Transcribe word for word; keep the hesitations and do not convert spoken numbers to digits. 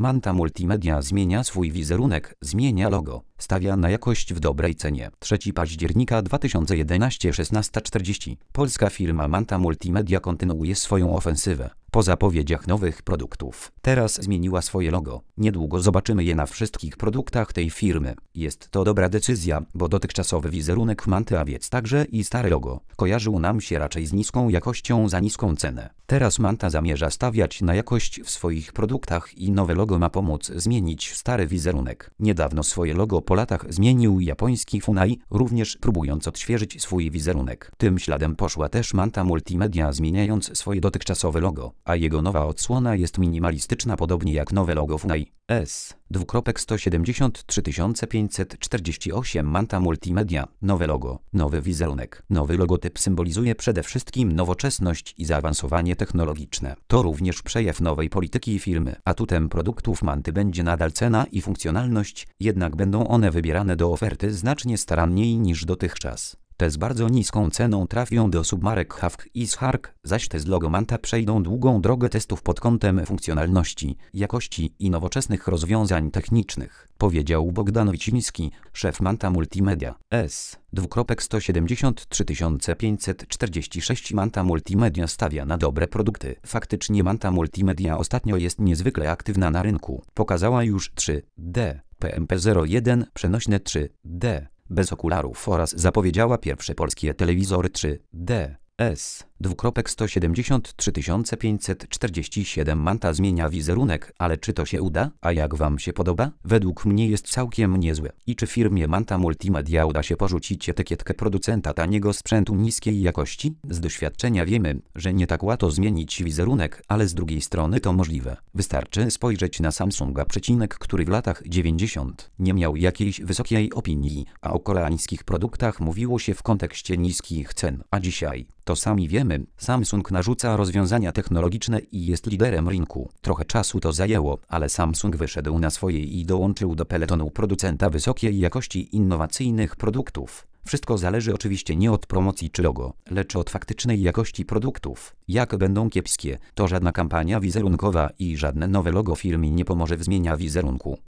Manta Multimedia zmienia swój wizerunek, zmienia logo, stawia na jakość w dobrej cenie. trzeciego października dwa tysiące jedenastego, szesnasta czterdzieści. Polska firma Manta Multimedia kontynuuje swoją ofensywę. Po zapowiedziach nowych produktów, teraz zmieniła swoje logo. Niedługo zobaczymy je na wszystkich produktach tej firmy. Jest to dobra decyzja, bo dotychczasowy wizerunek Manty, a więc także i stare logo, kojarzył nam się raczej z niską jakością za niską cenę. Teraz Manta zamierza stawiać na jakość w swoich produktach i nowe logo ma pomóc zmienić stary wizerunek. Niedawno swoje logo po latach zmienił japoński Funai, również próbując odświeżyć swój wizerunek. Tym śladem poszła też Manta Multimedia, zmieniając swoje dotychczasowe logo, a jego nowa odsłona jest minimalistyczna, podobnie jak nowe logo Funai. S. sto siedemdziesiąt trzy tysiące pięćset czterdzieści osiem. Manta Multimedia. Nowe logo, nowy wizerunek. Nowy logotyp symbolizuje przede wszystkim nowoczesność i zaawansowanie technologiczne. To również przejaw nowej polityki firmy. Atutem produktów Manty będzie nadal cena i funkcjonalność, jednak będą one wybierane do oferty znacznie staranniej niż dotychczas. Te z bardzo niską ceną trafią do submarek Hawk i Shark, zaś te z logo Manta przejdą długą drogę testów pod kątem funkcjonalności, jakości i nowoczesnych rozwiązań technicznych, powiedział Bogdan Wiciński, szef Manta Multimedia. S. sto siedemdziesiąt trzy tysiące pięćset czterdzieści sześć. Manta Multimedia stawia na dobre produkty. Faktycznie Manta Multimedia ostatnio jest niezwykle aktywna na rynku. Pokazała już trzy D, P M P zero jeden, przenośne trzy D. bez okularów oraz zapowiedziała pierwsze polskie telewizory trzy D. S. sto siedemdziesiąt trzy tysiące pięćset czterdzieści siedem. Manta zmienia wizerunek, ale czy to się uda? A jak wam się podoba? Według mnie jest całkiem niezłe. I czy firmie Manta Multimedia uda się porzucić etykietkę producenta taniego sprzętu niskiej jakości? Z doświadczenia wiemy, że nie tak łatwo zmienić wizerunek, ale z drugiej strony to możliwe. Wystarczy spojrzeć na Samsunga, przecinek, który w latach dziewięćdziesiątych nie miał jakiejś wysokiej opinii, a o koreańskich produktach mówiło się w kontekście niskich cen. A dzisiaj, to sami wiemy, Samsung narzuca rozwiązania technologiczne i jest liderem rynku. Trochę czasu to zajęło, ale Samsung wyszedł na swoje i dołączył do peletonu producenta wysokiej jakości innowacyjnych produktów. Wszystko zależy oczywiście nie od promocji czy logo, lecz od faktycznej jakości produktów. Jak będą kiepskie, to żadna kampania wizerunkowa i żadne nowe logo firmy nie pomoże w zmianie wizerunku.